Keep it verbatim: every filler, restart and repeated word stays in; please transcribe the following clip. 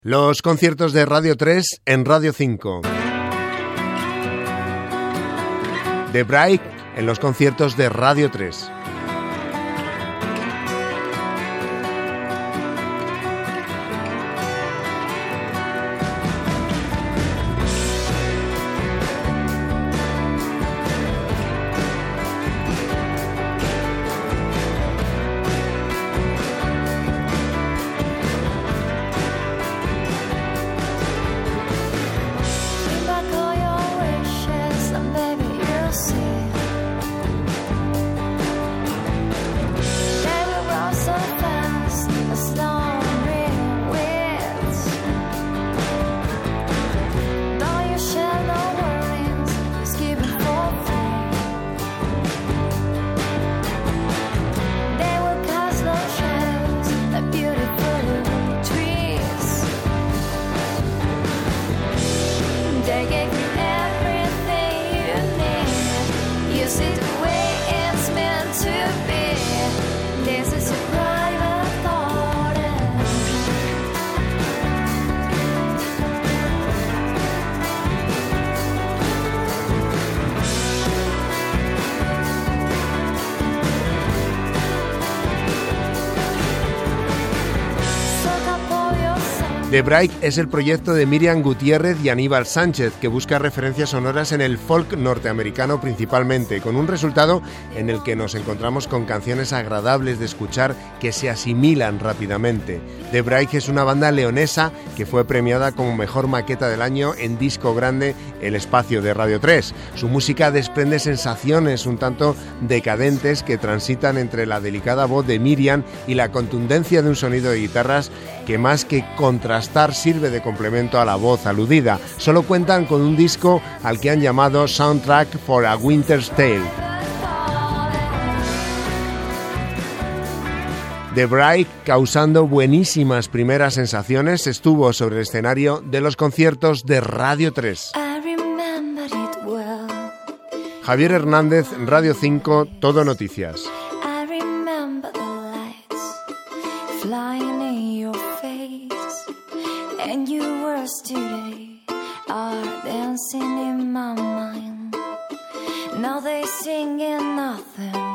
Los conciertos de Radio tres en Radio cinco. The Break en los conciertos de Radio tres. The Break es el proyecto de Miriam Gutiérrez y Aníbal Sánchez, que busca referencias sonoras en el folk norteamericano principalmente, con un resultado en el que nos encontramos con canciones agradables de escuchar que se asimilan rápidamente. The Break es una banda leonesa que fue premiada como mejor maqueta del año en Disco Grande, El Espacio de Radio tres. Su música desprende sensaciones un tanto decadentes que transitan entre la delicada voz de Miriam y la contundencia de un sonido de guitarras que más que contrastar sirve de complemento a la voz aludida. Solo cuentan con un disco al que han llamado Soundtrack for a Winter's Tale. The Break, causando buenísimas primeras sensaciones, estuvo sobre el escenario de los conciertos de Radio tres. Well. Javier Hernández, Radio cinco, Todo Noticias. And your words today are dancing in my mind. Now they singing nothing